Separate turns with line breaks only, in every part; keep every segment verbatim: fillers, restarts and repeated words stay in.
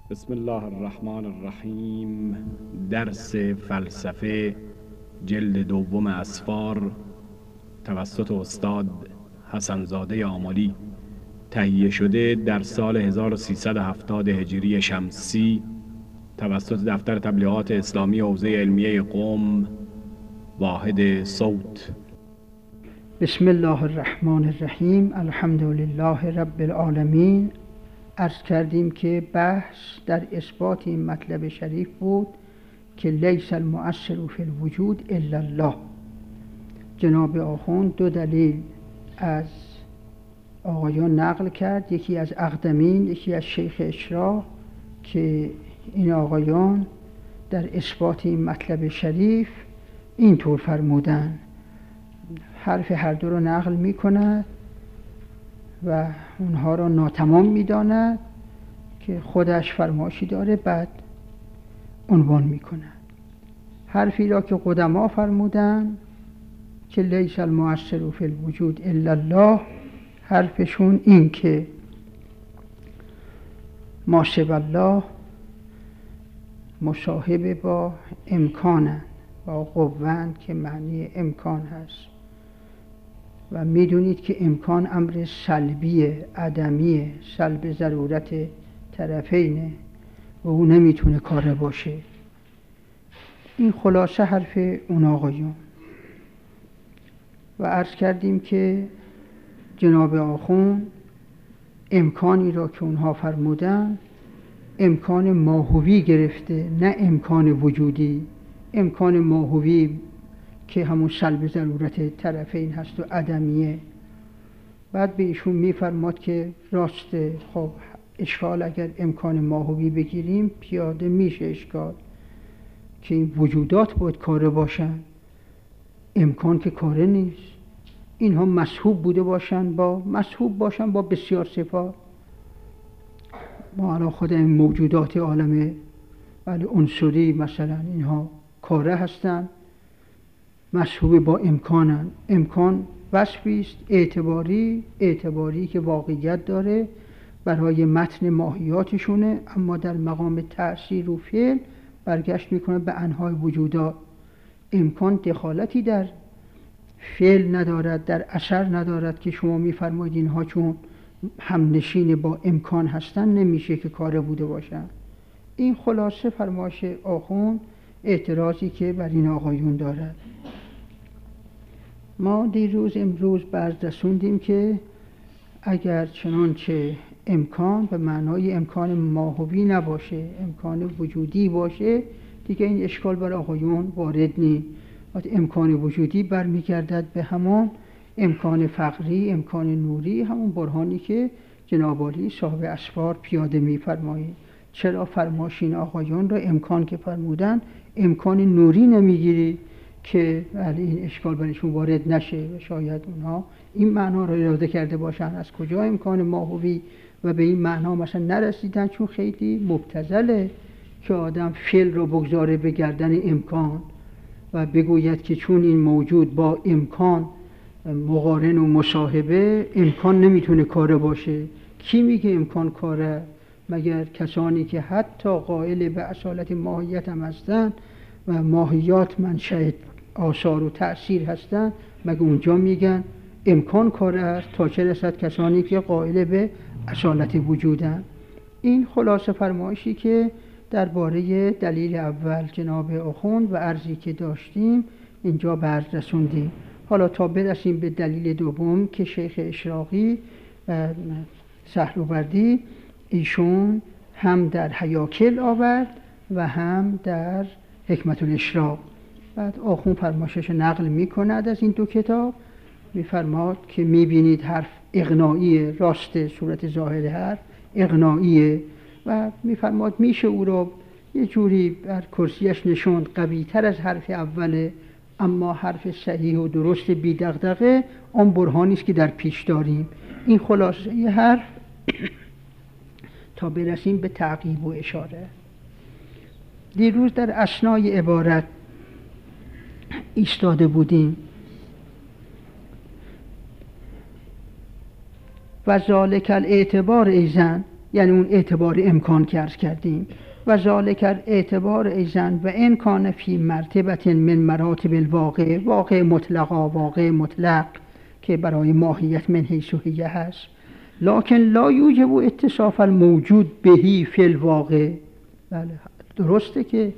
بسم الله الرحمن الرحیم. درس فلسفه جلد دوم اسفار توسط استاد حسنزاده آملی، تهیه شده در سال هزار و سیصد و هفتاد هجری شمسی توسط دفتر تبلیغات اسلامی حوزه علمیه قم، واحد صوت.
بسم الله الرحمن الرحیم. الحمد لله رب العالمین. عرض کردیم که بحث در اثبات این مطلب شریف بود که لیس المؤثر فی الوجود الا الله. جناب آخوند دو دلیل از آقایان نقل کرد، یکی از اقدمین، یکی از شیخ اشراق، که این آقایان در اثبات این مطلب شریف اینطور فرمودن. حرف هر دو رو نقل می کند و اونها را ناتمام می داند که خودش فرمایشی داره، بعد عنوان می کند. حرفی را که قدما فرمودن که لیس المؤثر فی الوجود الا الله، حرفشون این که ما سوی الله مصاحب با امکانند، با قوند که معنی امکان هست و میدونید که امکان امر سلبیه، عدمیه، سلب ضرورت طرفینه و او نمیتونه کاره باشه. این خلاصه حرف اون آقایون. و عرض کردیم که جناب آخوند امکانی را که اونها فرمودن امکان ماهوی گرفته، نه امکان وجودی. امکان ماهوی که همون سلب ضرورت طرفین هست و عدمیه. بعد به ایشون میفرماد که راسته، خب اشکال اگر امکان ماهوی بگیریم پیاده میشه اشکال که این وجودات باید کاره باشن، امکان که کاره نیست. اینها مسحوب بوده باشن با مسحوب باشن با بسیار صفات. ما الان خود این موجودات عالم ولی عنصری مثلا اینها کاره هستن، مسحوب با امکانن. امکان وصفی است اعتباری، اعتباری که واقعیت داره برای متن ماهیاتشونه، اما در مقام تأثیر و فعل برگشت میکنه به انواع وجودات. امکان دخالتی در فعل ندارد، در اثر ندارد که شما میفرمایید اینها چون همنشین با امکان هستن نمیشه که کاره بوده باشن. این خلاصه فرمایش آخوند، اعتراضی که بر این آقایون دارد. ما دیروز امروز برز رسوندیم که اگر چنانچه امکان به معنای امکان ماهوی نباشه، امکان وجودی باشه، دیگه این اشکال بر آقایون وارد نیست. امکان وجودی برمیگردد به همون امکان فقری، امکان نوری، همون برهانی که جناب عالی صاحب اسفار پیاده می‌فرمایید. چرا فرمایش این آقایان را امکان که فرمودن امکان نوری نمیگیری که ولی این اشکال برشون وارد نشه و شاید اونها این معنا را اراده کرده باشن از کجا امکان ماهوی و به این معنا مثلا نرسیدن، چون خیلی مبتذله که آدم فعل را بگذاره به گردن امکان و بگوید که چون این موجود با امکان مقارن و مصاحبه، امکان نمیتونه کاره باشه. کی میگه امکان کاره؟ مگر کسانی که حتی قائل به اصالت ماهیت هم هستن و ماهیات منشأ آثار و تأثیر هستن، مگر اونجا میگن امکان کاره است؟ تا چه رسد کسانی که قائل به اصالت وجودن. این خلاصه فرمایشی که درباره دلیل اول جناب آخوند و عرضی که داشتیم اینجا برز رسوندیم. حالا تا برسیم به دلیل دوم که شیخ اشراقی و سهروردی ایشون هم در حیاکل آورد و هم در حکمت الاشراق. بعد آخوند فرمایشش نقل می کند از این دو کتاب، می فرماد که می بینید حرف اغنایی راست، صورت ظاهر حرف اغناییه و می فرماد میشه او را یه جوری بر کرسیش نشوند قوی تر از حرف اوله، اما حرف صحیح و درست بی دغدغه آن برهانی است که در پیش داریم. این خلاصه یه حرف تا برسیم به تعقیب و اشاره. دیروز در اثنای عبارت ایستاده بودیم و ذالک الاعتبار ایزن یعنی اون اعتبار امکان که عرض کردیم. و ذالک اعتبار ایزن و امکان فی مرتبت من مراتب الواقع، واقع مطلقا، واقع مطلق که برای ماهیت من حیث و هیه هست، لکن لا یوجب اتصاف الموجود بهی فی الواقع. بله درسته که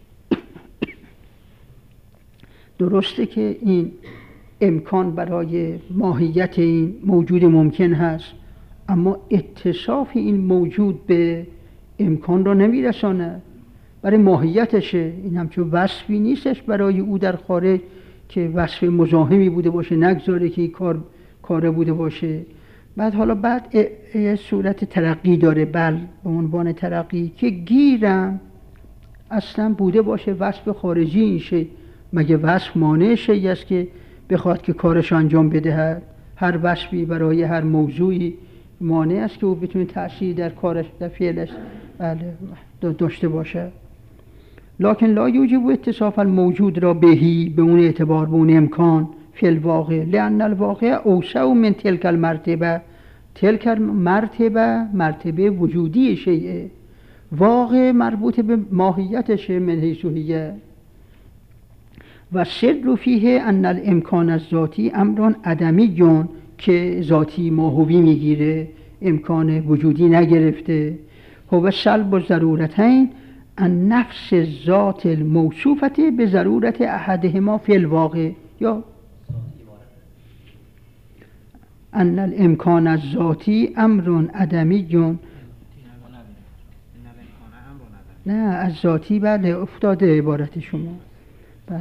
درسته که این امکان برای ماهیت این موجود ممکن هست، اما اتصاف این موجود به امکان را نمیرساند، برای ماهیتشه. این همچون وصفی نیستش برای او در خارج که وصف مزاحمی بوده باشه، نگذاره که این کار کاره بوده باشه. بعد حالا بعد یه صورت ترقی داره، بل به عنوان ترقی که گیرم اصلا بوده باشه وصف خارجی این شی. مگه وصف مانع شی است که بخواد که کارش انجام بدهد؟ هر وصفی برای هر موضوعی مانع است که او بتونه تأثیر در کارش، در فعلش بله داشته باشه. لکن لا یوجب اتصاف الموجود را بهی، به اون اعتبار، به اون امکان، فی الواقع، لأن الواقع اوسع من تلک المرتبه. تلک مرتبه مرتبه وجودی شیء، واقع مربوط به ماهیتشه من حیث هیه. و سر فیه ان الامکان الذاتی امران عدمی جون، که ذاتی ماهوی میگیره، امکان وجودی نگرفته. هو سلب و ضرورتین ان نفس ذات الموصوفه به ضرورت احدهما فی الواقع، یا ان الامکان الذاتی امران عدمی جون. نه از ذاتی بله افتاده عبارت شما. بله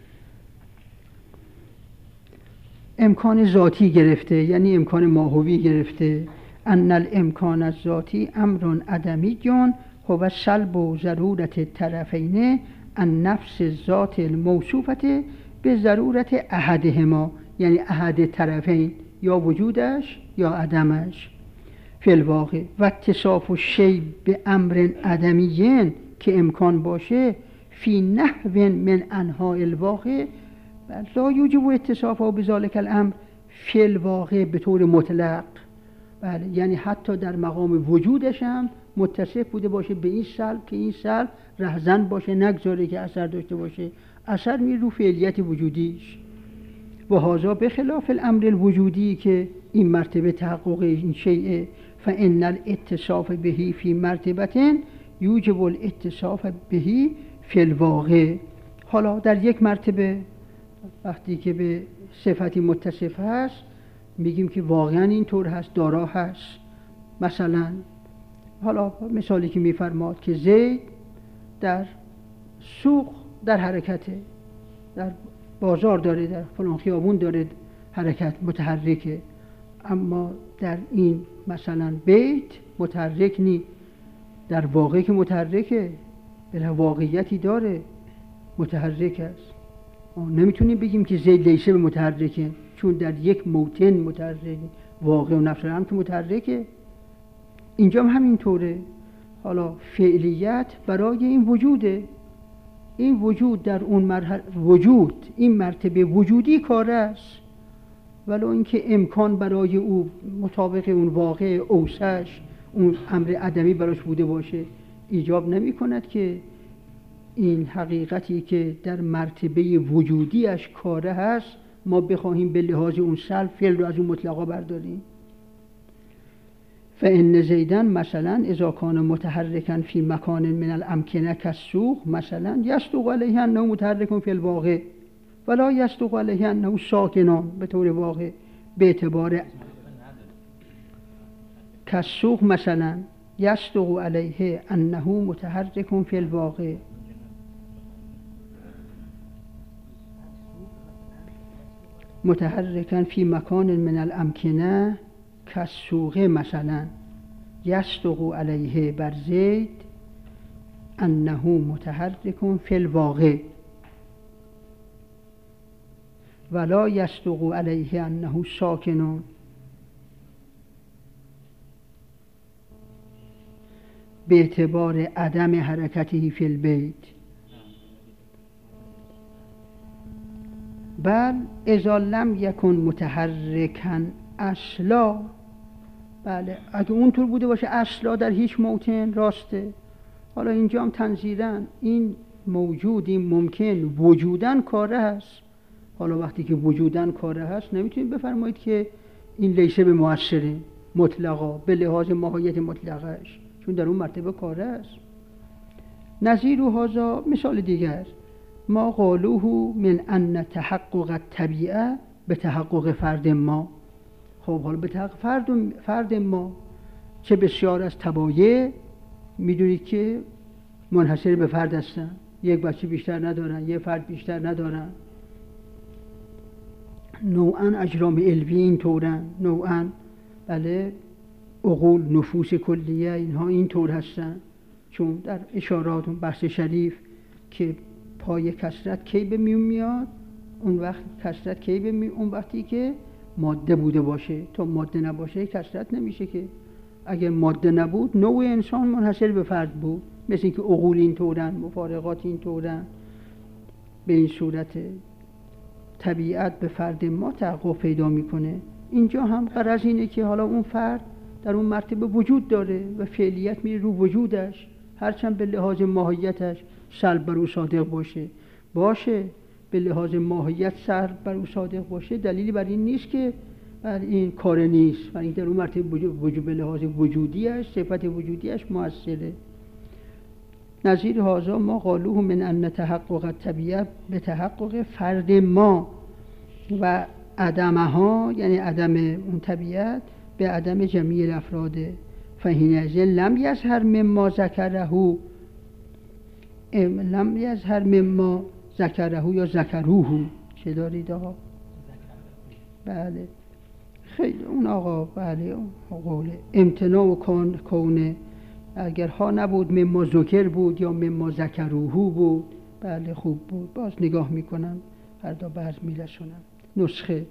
امکان ذاتی گرفته، یعنی امکان ماهوی گرفته. ان الامکان الذاتی امر عدمی جون هو سلب و ضرورت طرفین ان نفس ذات الموصوفه به ضرورت احدهما، یعنی احد طرفین، یا وجودش یا عدمش، فی الواقع. و اتصاف الشیء به امر عدمی که امکان باشه فی نحو من انحاء الواقع لا یوجب اتصافه بذلک الامر فی الواقع به طور مطلق. بله یعنی حتی در مقام وجودش هم متصف بوده باشه به این سلب که این سلب رهزن باشه، نگذاره که اثر داشته باشه، اثر می رو فعلیت وجودیش. و هذا بخلاف الامر الوجودی که این مرتبه تحقق این شیء، فان الاتصاف بهی فی مرتبه یوجب الاتصاف بهی فی الواقع. حالا در یک مرتبه وقتی که به صفتی متصف هست میگیم که واقعا اینطور هست، دارا هست. مثلا حالا مثالی که میفرماد که زید در سوق در حرکته، در بازار داره، در فلان خیابون داره حرکت، متحرکه، اما در این مثلا بیت متحرک نی. در واقع که متحرکه، بله واقعیتی داره، متحرک است. نمیتونیم بگیم که زید لیسه به متحرکه، چون در یک موطن متحرکه، واقع و نفس هم که متحرکه. اینجا هم همینطوره. حالا فعلیت برای این وجوده، این وجود در اون مرحله وجود، این مرتبه وجودی کار است، ولو اینکه امکان برای او مطابق اون واقع اوسش، اون امر عدمی براش بوده باشه، ایجاب نمی کند که این حقیقتی که در مرتبه وجودیش کاره هست ما بخواهیم به لحاظ اون سلب فعل رو از اون مطلقا برداریم. فإن زیدن مثلا اذا کان متحرکا فی مکان من الامکنه کالسوق مثلا یصدق علیه انه متحرک فی الواقع ولا یصدق علیه انه ساکن به طور واقع، به اعتبار کالسوق مثلا یصدق علیه انه متحرک فی الواقع. متحرکا فی مکان من الامکنه کالسوق مثلا یصدق علیه بر زید انه متحرک فی الواقع ولا یصدق علیه انه ساکن به اعتبار عدم حرکته فی البیت. بل اذا لم یکن متحرکا اصلا، بله اگه اونطور بوده باشه اصلا در هیچ موطن راسته. حالا اینجا هم تنظیرن این موجود، این ممکن وجودن کاره هست. حالا وقتی که وجودن کاره هست نمیتونید بفرمایید که این لیسه به مؤثره مطلقا به لحاظ ماهیت مطلقش، چون در اون مرتبه کاره است. نظیر و هذا مثال دیگر، ما قالوه من ان تحقق الطبیعه به تحقق فرد ما. خب حالا به تحقق فرد, فرد ما چه بسیار از طبایع میدونید که منحصر به فرد هستن، یک بچه بیشتر ندارن، یک فرد بیشتر ندارن. نوعا اجرام علوی این طورن، نوعا بله عقول نفوس کلیه اینها این طور هستن. چون در اشارات اون بحث شریف که پای کثرت کی به میون میاد، اون وقت کثرت کی به میون، اون وقتی که ماده بوده باشه. تا ماده نباشه کثرت نمیشه که. اگر ماده نبود نوع انسان منحصر به فرد بود، مثل اینکه عقول این طورن، مفارقات این طورن. به این صورت طبیعت به فرد ما تحقق پیدا میکنه. اینجا هم غرض اینه که حالا اون فرد در اون مرتبه وجود داره و فعلیت میره رو وجودش، هرچند به لحاظ ماهیتش سلب بر او صادق باشه باشه به لحاظ ماهیت سلب بر او صادق باشه، دلیلی بر این نیست که بر این کار نیست، بر این در اون مرتبه وجود, وجود به لحاظ وجودیش، صفت وجودیش مؤثره. نظیر هذا ما قالوه من ان تحقق الطبیعه به تحقق فرد ما و عدمها، یعنی عدم اون طبیعت به عدم جمیع الافراد. فحینئذ لم یظهر مما ذکره لم یظهر مما ذکره یا ذکروه چه دارید آقا؟ بله خیلی اون آقا بله قوله امتناع و کون کونه اگر ها نبود مما ذکر بود یا مما ذکروه بود بله خوب بود. باز نگاه میکنم فردا بعض میرسونم نسخه.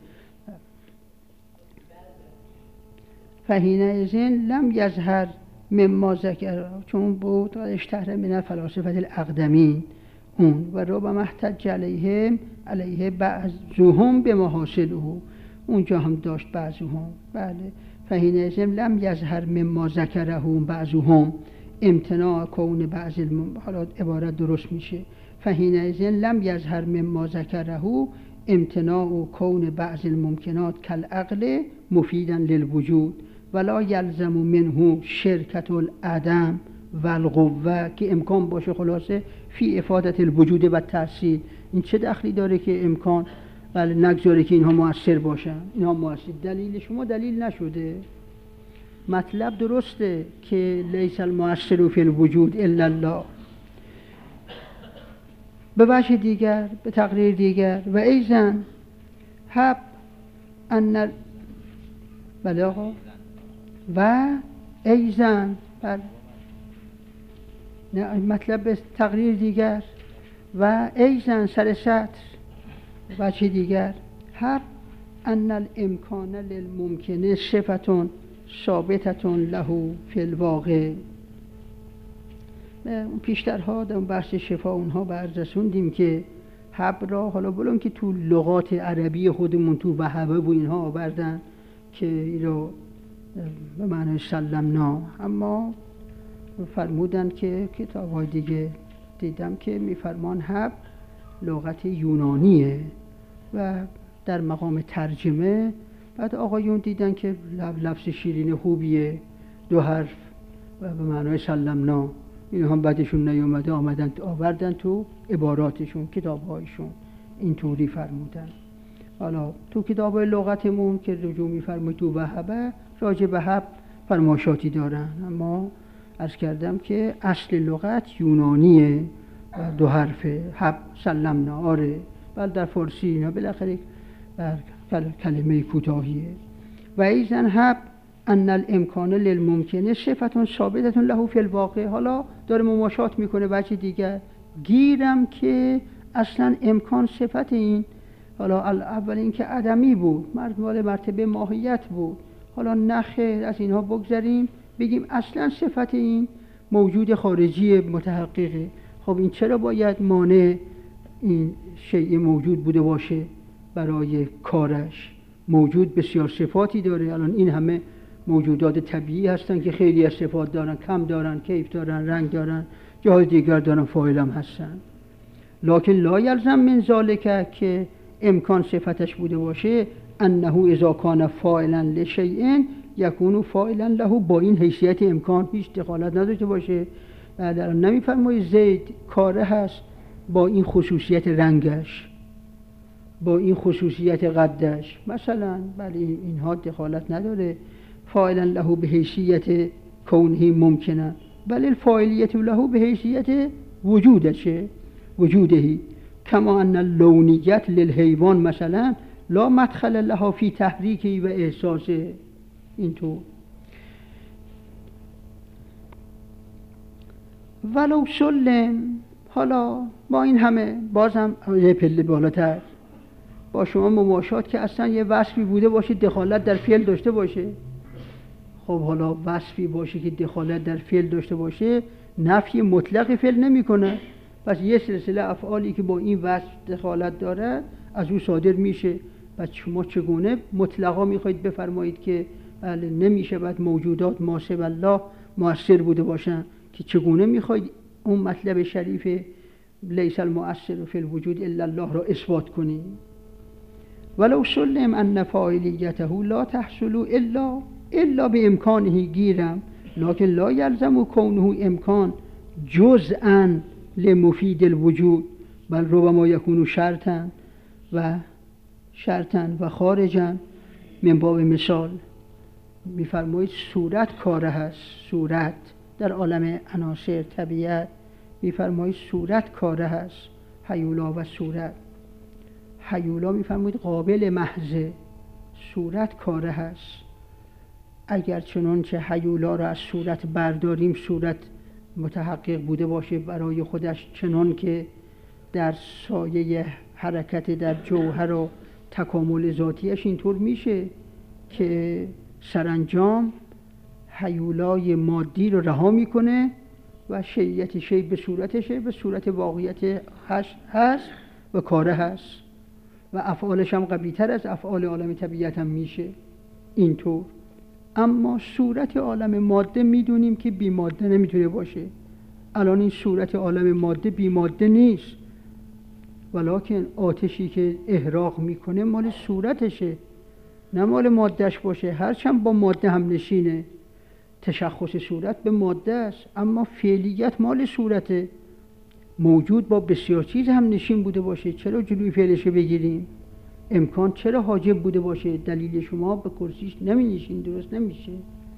فحینئذ لم یظهر مما ذکر چون بود و اشتهر من الفلاسفه الاقدمین اون و ربما احتج علیهم علیه بعضهم به محاصله، اونجا هم داشت بعضهم. بله فحینئذ لم یظهر مما ذکره بعضهم امتناع کون بعض الم... حالا عبارت درست میشه فحینئذ لم یظهر مما ذکره امتناع کون بعض الممکنات کالعقل مفیدا للوجود ولا یلزم منه شرکت العدم و القوه که امکان باشه خلاصه فی افادت الوجود و تحصیل. این چه دخلی داره که امکان ولی نگذاره که اینها مؤثر باشن؟ اینها مؤثر دلیل شما دلیل نشده. مطلب درسته که لیس المؤثر فی الوجود الا الله. به وجه دیگر به تقریر دیگر و ایزن حب ان بله آقا و ایزن بله نه مطلب به تقریر دیگر و ایزن سر سطر وجه دیگر حب ان الامکان للممکن صفتون ثابتتون له فی الواقع. پیشترها در بحث شفا اونها برز رسوندیم که حب را حالا بلون که تو لغات عربی خودمون تو وهبه و اینها آوردن که این رو به معنی سلمنا، اما فرمودن که کتاب‌های دیگه دیدم که میفرمان حب لغت یونانیه و در مقام ترجمه بعد آقایون دیدن که لفظ شیرین خوبیه دو حرف و به معنای سلمنا، این هم بعدشون نیومده آمدن آوردن تو عباراتشون کتاب‌هایشون اینطوری فرمودن. حالا تو کتاب‌های لغتمون که رجوع می‌فرماید تو وهبه راجع به حب فرمایشاتی دارن، اما عرض کردم که اصل لغت یونانیه و دو حرفه حب سلمنا آره ولی در فارسی اینا بالاخره کلمه کوتاهیه. و ایزن حب ان الامکان للممکنه صفتون ثابتتون له فی الواقع. حالا داره مماشات میکنه وجه دیگر گیرم که اصلا امکان صفت این حالا اول این که عدمی بود مرد مرتبه ماهیت بود، حالا نخیر از اینها بگذاریم بگیم اصلا صفت این موجود خارجی متحققه. خب این چرا باید مانع این شیء موجود بوده باشه برای کارش؟ موجود بسیار صفاتی داره، الان این همه موجودات طبیعی هستن که خیلی از صفات دارن، کم دارن، کیف دارن، رنگ دارن، جای دیگر دارن، فاعل هم هستن. لکن لا یلزم من ذالک که امکان صفتش بوده باشه انه اذا کان فاعلا لشیء یکون فاعلا له، با این حیثیت امکان هیچ دخالت نداشته باشه. بعد نمیفرمایید زید کاره هست با این خصوصیت رنگش، با این خصوصیت قدش مثلا، بلی اینها دخالت نداره. فاعلا له به حیثیت کونه ممکنه، بل الفاعلیت له به حیثیت وجودشه، وجودهی. کما ان اللونیت للحیوان مثلا لا مدخل لها فی تحریکی و احساسه. اینطور ولو سلم، حالا با این همه بازم یه پله بالاتر با شما مماشات که اصلا یه وصفی بوده باشه دخالت در فعل داشته باشه. خب حالا وصفی باشه که دخالت در فعل داشته باشه نفی مطلق فعل نمیکنه، پس یه سلسله افعالی که با این وصف دخالت داره از او صادر میشه. پس شما چگونه مطلقا میخواید بفرمایید که بله نمیشه بعد موجودات ما سوی الله مؤثر بوده باشن، که چگونه میخواید اون مطلب شریف لیس المؤثر فی الوجود الا الله را اثبات کنید؟ ولو سلم ان فاعلیته لا تحصل الا الا به امکانه گیرم، لکن لا یلزم کونه امکان جزءا لمفید الوجود، بل ربما یکون شرطا و شرطا و خارجا. من باب مثال میفرمایید صورت کاره هست، صورت در عالم عناصر طبیعت میفرمایید صورت کاره هست، هیولا و صورت. هیولا میفرمایید قابل محضه، صورت کاره هست. اگر چنانچه هیولا را از صورت برداریم صورت متحقق بوده باشه برای خودش، چنان که در سایه حرکت در جوهر و تکامل ذاتیش اینطور میشه که سرانجام هیولای مادی رو رها میکنه و شیعیت شی به صورتشه، به صورت واقعیت هست, هست و کاره هست و افعالش هم قوی‌تر از افعال عالم طبیعت هم میشه اینطور. اما صورت عالم ماده میدونیم که بی ماده نمیتونه باشه. الان این صورت عالم ماده بی ماده نیست، ولکن آتشی که احراق میکنه مال صورتشه نه مال مادهش باشه، هرچند با ماده هم نشینه. تشخص صورت به ماده است اما فعلیت مال صورته. موجود با بسیار چیز هم نشین بوده باشه، چرا جلوی فعلش بگیریم؟ امکان چرا حاجب بوده باشه؟ دلیل شما به کرسیش نمی نشین، درست نمیشه.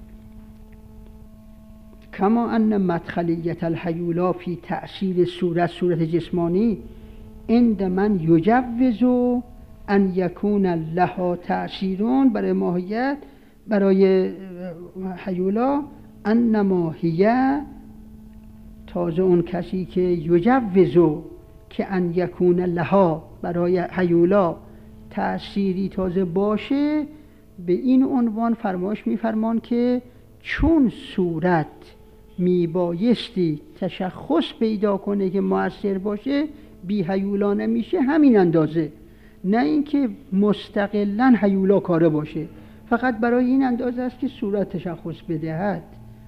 کما ان مدخلیت الحیولا فی تأثیر صورت، صورت جسمانی، عند من یجوز ان یکون لها تأثیرون، برای ماهیت برای حیولا، انما هی، تازه اون کسی که یجوزو که ان یکون لها برای حیولا تأثیری تازه باشه، به این عنوان فرمایش میفرمان که چون صورت میبایستی تشخص پیدا کنه که مؤثر باشه، بی حیولا نمیشه همین اندازه، نه اینکه مستقلاً حیولا کاره باشه، فقط برای این اندازه است که صورت تشخص بدهد.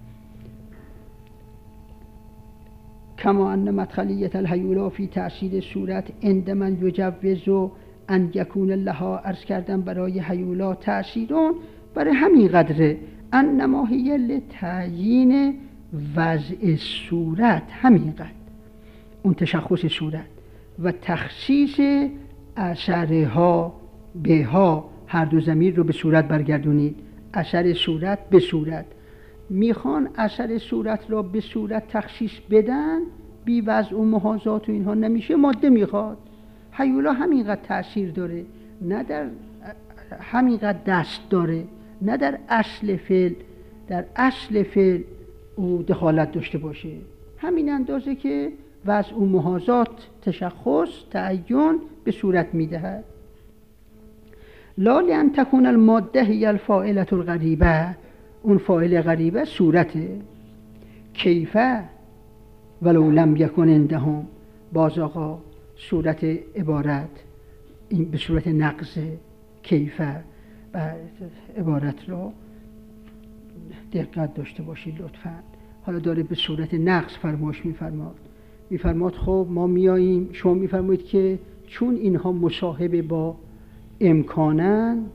کما ان مدخلیت الحیولا فی تأثیر صورت عند من یجوز ان یکون لها، عرض کردم برای حیولا تأثیرون، برای همین قدره. انما هی لتعیین وضع صورت، همین قدر اون تشخص صورت و تخصیص اثرها بها، هر دو ضمیر رو به صورت برگردونید، اثر صورت به صورت. میخوان اثر صورت را به صورت تخصیص بدن، بی وضع و محاذات و اینها نمیشه، ماده میخواد. حیولا همینقدر تأثیر داره، نه در همینقدر دست داره، نه در اصل فعل، در اصل فعل او دخالت داشته باشه، همین اندازه که وضع و محاذات تشخص تعین به صورت میدهد. لا لان تکون الماده هی الفاعله الغریبه، اون فاعل غریبه صورته. کیفه ولو لم یکن عندهم، باز آقا صورت عبارت این به صورت نقض کیفه و عبارت رو دقت داشته باشید لطفاً. حالا داره به صورت نقص فرمایش می‌فرماد. می‌فرماد خب ما میاییم، شما می‌فرمایید که چون اینها مصاحبه با امکانن،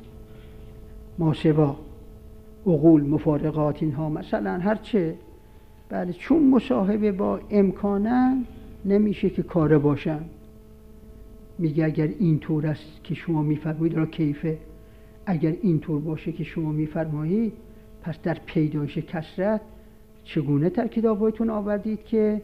ماسوا عقول مفارقات اینها مثلا هرچه، بله چون مصاحبه با امکانن نمیشه که کاره باشن. میگه اگر این طور است که شما میفرمایید، را کیفه، اگر این طور باشه که شما میفرمایید، پس در پیدایش کثرت چگونه ترکیب آبایتون آوردید که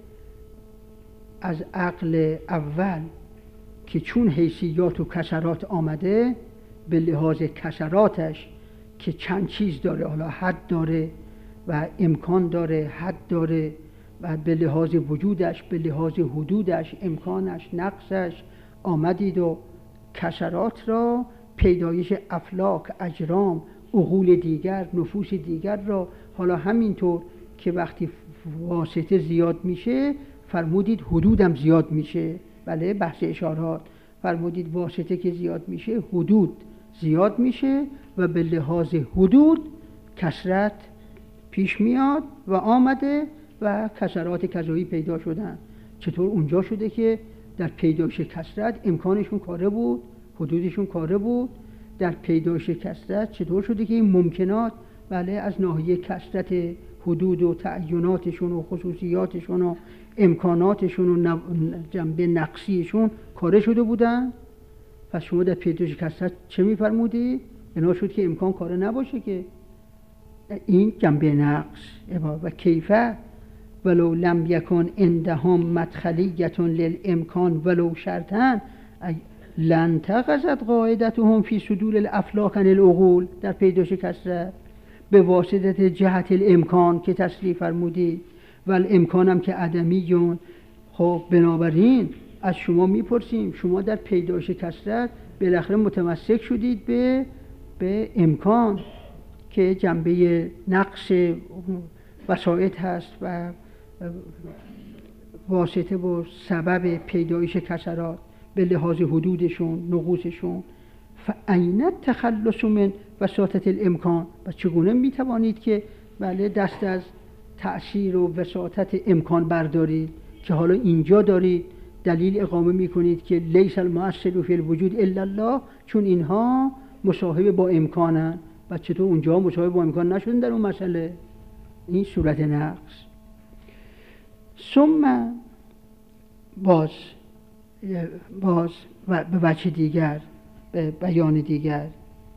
از عقل اول که چون حیثیات و کسرات آمده، به لحاظ کسراتش که چند چیز داره، حالا حد داره و امکان داره، حد داره، و به لحاظ وجودش، به لحاظ حدودش، امکانش، نقصش آمدید و کسرات را، پیدایش افلاک، اجرام، عقول دیگر، نفوس دیگر را، حالا همینطور که وقتی واسطه زیاد میشه فرمودید حدودم زیاد میشه. بله بحث اشارات فرمودید واسطه که زیاد میشه حدود زیاد میشه و به لحاظ حدود کثرت پیش میاد و آمده و کسرات کذایی پیدا شدن. چطور اونجا شده که در پیدایش کثرت امکانشون کاره بود، حدودشون کاره بود؟ در پیدایش کثرت چطور شده که این ممکنات بله از ناحیه کثرت حدود و تعیناتشون و خصوصیاتشون و امکاناتشون و جنبه نقصیشون کاره شده بودن؟ پس شما در پیدایش کثرت چه می‌فرمودید؟ بنا شد که امکان کاره نباشه، که این جنبه نقص. و کیفه ولو لم یکن عندهم مدخلیة للامکان ولو شرطا لن تغزت قاعدتهم فی صدور الافلاک عن العقول. در پیدایش کثرت به واسطه جهت الامکان که تصریح فرمودید و الامکان هم که عدمیون. خب بنابراین از شما میپرسیم، شما در پیدایش کثرت بالاخره متمسک شدید به به امکان که جنبه نقص وسایط هست و واسطه و سبب پیدایش کثرات به لحاظ حدودشون، نقوصشون. فاین التخلص من وساطة الامکان، و چگونه میتوانید که بله دست از تأثیر و وساطت امکان بردارید که حالا اینجا دارید دلیل اقامه میکنید که لیس المؤثر فی الوجود الا الله، چون اینها مصاحبه با امکانن. و چطور اونجا مصاحبه با امکان نشدن در اون مسئله؟ این صورت نقص. ثم باز باز و به وجه دیگر، به بیان دیگر،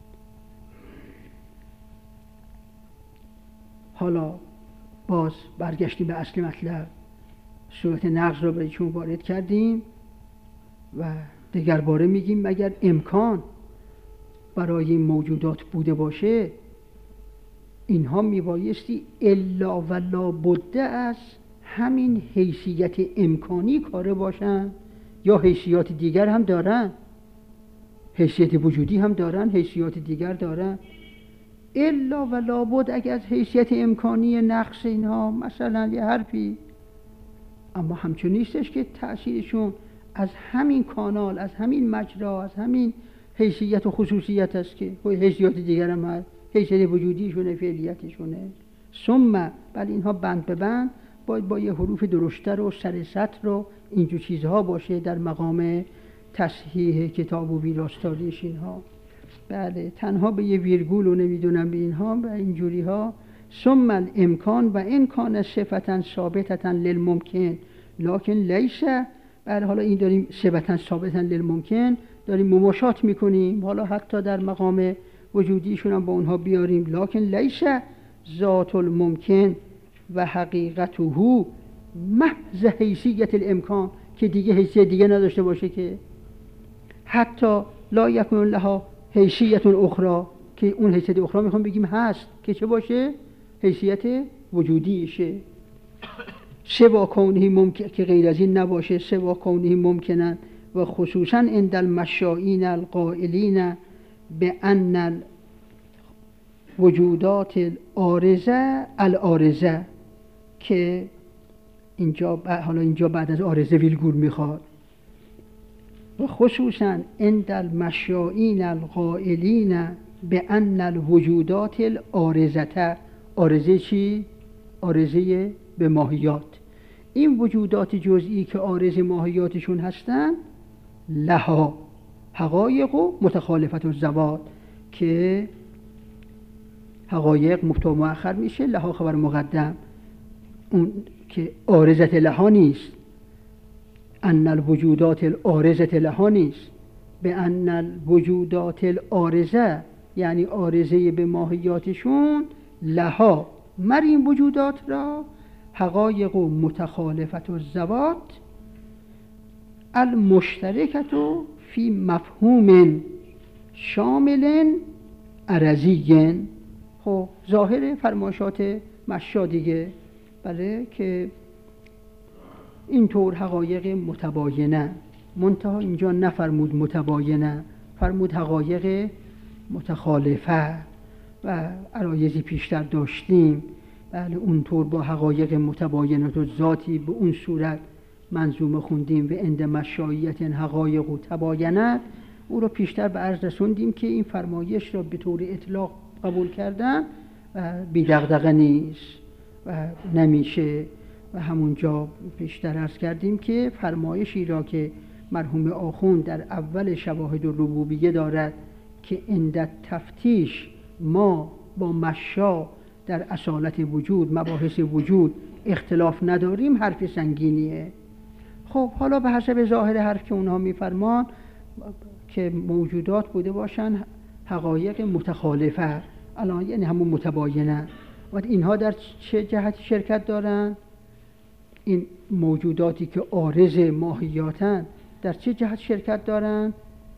حالا باز برگشتیم به اصل مطلب، صورت نقص را برای چون وارد کردیم و دیگر باره میگیم مگر امکان برای این موجودات بوده باشه، اینها میبایستی الا و لا بده از همین حیثیت امکانی کاره باشن، یا حیثیات دیگر هم دارن، حیثیت وجودی هم دارن، حیثیات دیگر دارن. الا و لا بد اگر از حیثیت امکانی نقص اینها مثلا یه حرفی، اما همچون نیستش که تأثیرشون از همین کانال، از همین مجرا، از همین حیثیت و خصوصیت است که حیثیات دیگر هم هست، حیثیت وجودیشونه، فعلیتشونه. ثم بل اینها بند به بند باید با یه حروف درشتر و سر سطر و اینجور چیزها باشه در مقام تصحیح کتاب و ویراستاریش اینها. بله تنها به یه ویرگول و نمیدونم به اینها و اینجوری ها. ثم الامکان و امکان صفتا ثابتتا للممکن لکن لیس. بله حالا این داریم صفتا ثابتا للممکن داریم مماشات میکنیم، حالا حتی در مقام وجودیشون هم با اونها بیاریم. لکن لیس ذات الممکن و حقیقته محض حیثیت الامکان، که دیگه حیثیت دیگه نداشته باشه، که حتی لا یکون لها حیثیت اخرى، که اون حیثیت اخرى میخوام بگیم هست، که چه باشه؟ حیثیت وجودیشه. سوا کونه ممکن، که غیر از این نباشه، سوا کونه ممکنن و خصوصا عند المشائین القائلین بأن الوجودات العارضه العارضه، که اینجا حالا اینجا بعد از عارضه ویلگول میخواد. و خصوصا عند المشائین القائلین بأن الوجودات العارضه عارضه چی؟ عارضه به ماهیات. این وجودات جزئی که عارض ماهیاتشون هستن لها حقایق و متخالفت الزوات، که حقایق مبتدا مؤخر میشه، لها خبر مقدم، اون که عارضت لها نیست، ان الوجودات العارضت لها نیست، به ان الوجودات العارضه یعنی عارضه به ماهیاتشون لها مر این وجودات را حقایق و متخالفت الزوات المشترکت فی مفهوم شامل عرضی. خب ظاهر فرمایشات مشا دیگه، بله، که اینطور حقایق متباینه، منتها اینجا نفرمود متباینه، فرمود حقایق متخالفه و عرایزی پیشتر داشتیم. بله اونطور با حقایق متباینت و ذاتی به اون صورت منظومه خوندیم و عند مشاییت حقایق و تباینت، او رو پیشتر به عرض رسوندیم که این فرمایش را به طور اطلاق قبول کردن و بی دغدغه نیست و نمیشه. و همونجا پیشتر عرض کردیم که فرمایشی را که مرحوم آخوند در اول شواهد الربوبیه دارد که عند تفتیش ما با مشا در اصالت وجود، مباحث وجود اختلاف نداریم، حرف سنگینیه. خب حالا به حسب ظاهر حرف که اونها میفرمان که موجودات بوده باشن حقایق متخالفه، الان یعنی همون متباینه، و اینها در چه جهتی شرکت دارن؟ این موجوداتی که عارض ماهیاتن در چه جهت شرکت دارن؟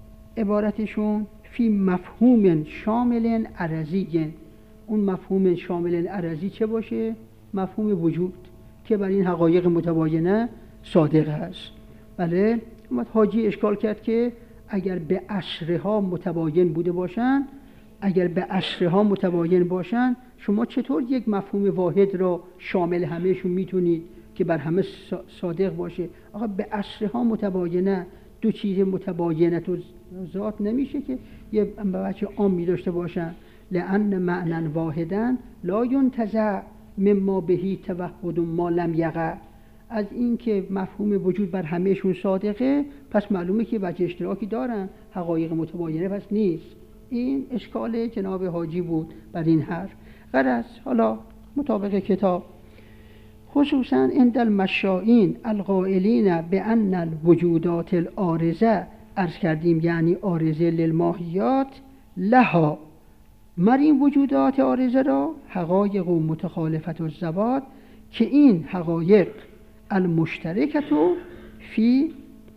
عبارتشون فی مفهوم شامل عرضی. اون مفهوم شامل عرضی چه باشه؟ مفهوم وجود که بر این حقایق متباینه صادق است. بله، اومد حاجی اشکال کرد که اگر به عصرها متباین بوده باشن، اگر به عصرها متباین باشن، شما چطور یک مفهوم واحد را شامل همهشون میتونید که بر همه صادق باشه؟ آقا به عصرها متباینه، دو چیز متباینه تو ذات نمیشه که یه بچه عامی داشته باشن. لأن معنی واحدا لا ينتزع مما بهی توحد ما لم یقع. از این که مفهوم وجود بر همهشون صادقه، پس معلومه که وجه اشتراکی دارن، حقایق متباینه پس نیست. این اشکال جناب حاجی بود بر این حرف. غرض حالا مطابق کتاب خصوصا عند المشائین القائلین بأن الوجودات العارضه، عرض کردیم یعنی عارضه للماهیات، لها مر این وجودات عارضه را حقایق و متخالفت الزوات، که این حقایق المشترکت فی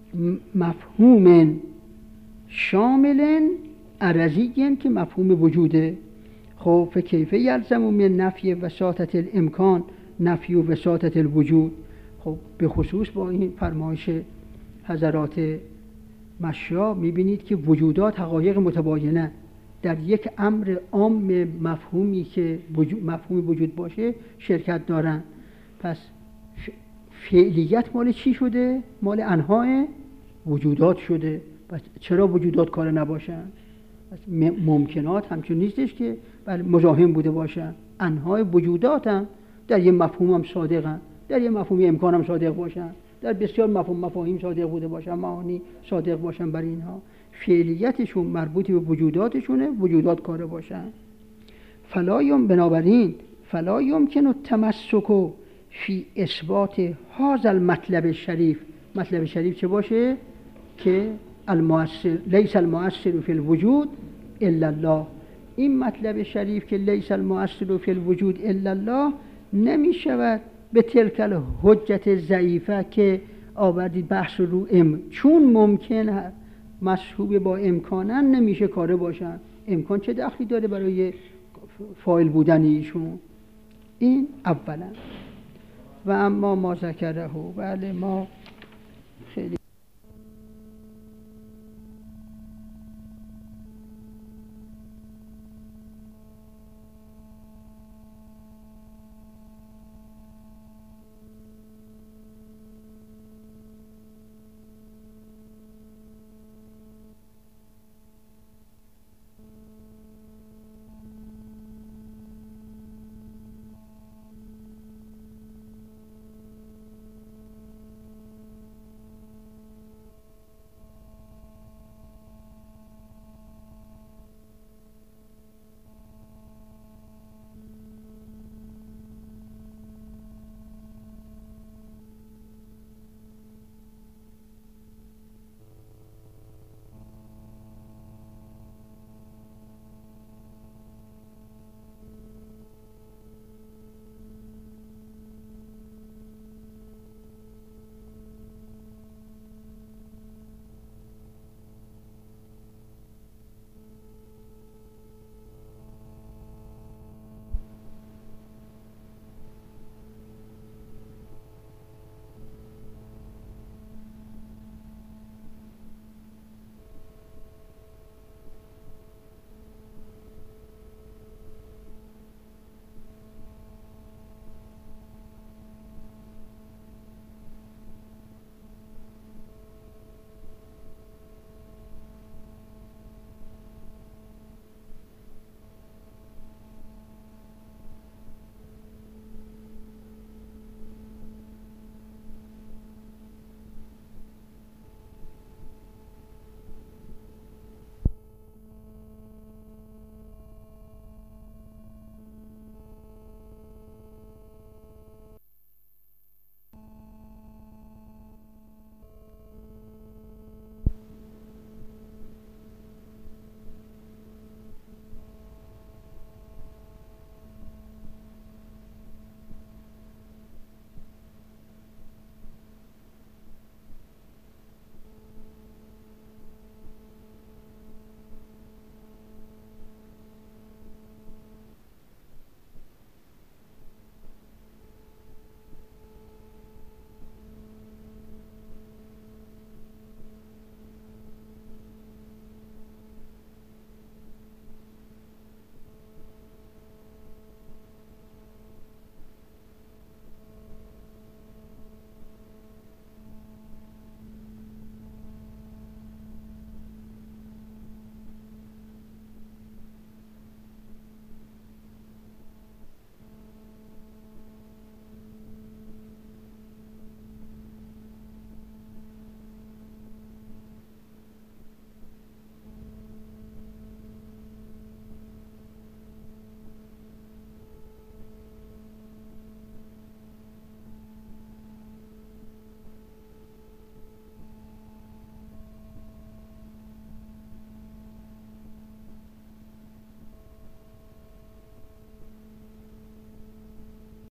مفهوم شامل عرضی که مفهوم وجوده. خب فکیف یلزم من نفی وساطت الامکان نفی و وساطت الوجود. خب به خصوص با این فرمایش حضرات مشا میبینید که وجودات حقایق متباینه در یک امر عام مفهومی که وجود، مفهوم وجود باشه شرکت دارن. پس فعلیت مال چی شده؟ مال انواع وجودات شده. پس چرا وجودات کار نباشن؟ پس ممکنات همچون نیستش که بله مزاحم بوده باشن، انواع وجودات هم در یه مفهوم هم صادقن، در یه مفهوم امکان هم صادق باشن، در بسیار مفهوم مفاهیم صادق بوده باشن، معانی صادق باشن. بر اینها فعلیتشون مربوط به وجوداتشونه، وجودات کار باشن. فلایم بنابراین فلا یمکن التمسک فی اثبات هذا المطلب شریف. مطلب شریف چه باشه؟ که المؤثر لیس المؤثر فی الوجود الا الله. این مطلب شریف که لیس المؤثر فی الوجود الا الله نمی شود به تلک الحجت ضعیفه که آوردید بحث رو ام، چون ممکن مصحوب با امکانن نمیشه کاره باشن. امکان چه دخلی داره برای فاعل بودن ایشون؟ این اولا. و اما ما ذکره، بله ما